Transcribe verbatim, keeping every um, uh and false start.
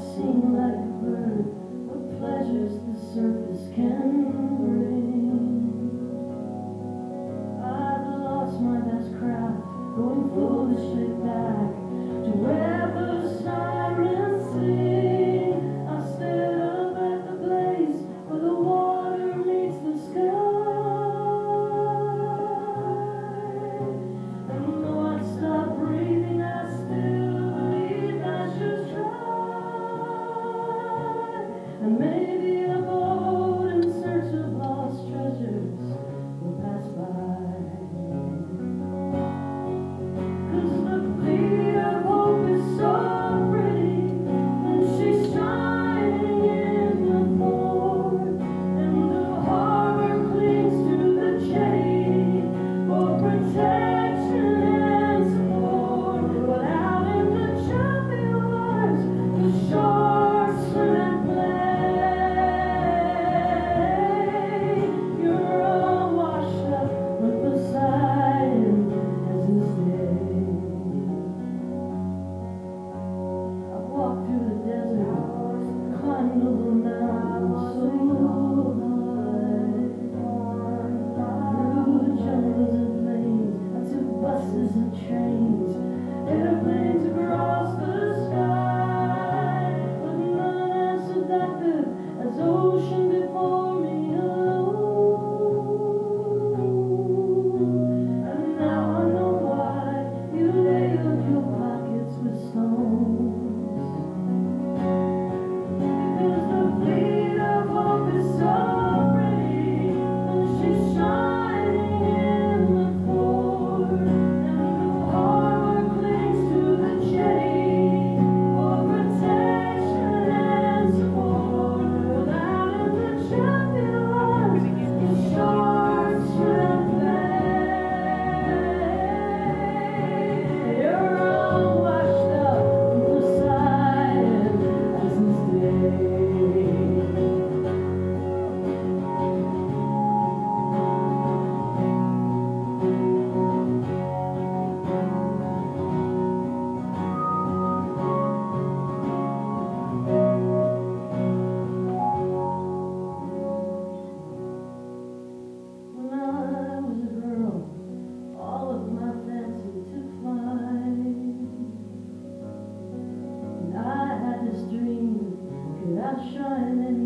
sing like a bird, what pleasures the surface can bring. I've lost my best craft, going foolishly back to where the sirens sing. I stand up at the place where the water meets the sky, and though I stop breathing, I still believe I should try. And maybe a boat in search of lost treasures will pass by. 'Cause the bleed of hope is so pretty, and she's shining in the port, and the harbor clings to the chain for protection and support. But out in the choppy waters, the sharks swim and play. You're all washed up with Poseidon as his day. I've walked through the desert, climbed over mountains so high, through the jungles and plains. I took buses and trains, airplanes across the sky, but none as seductive as ocean before me alone. And now I know why you ladled your pockets with stones. Because the bleed of hope is so pretty, and she's shining in the port, and the harbor clings to the chain for protection and support. But out in the choppy waters, the sharks swim and play. You're all washed up with Poseidon as his day. When I was a girl, all of my fancy took flight, and I had this dream, could I shine in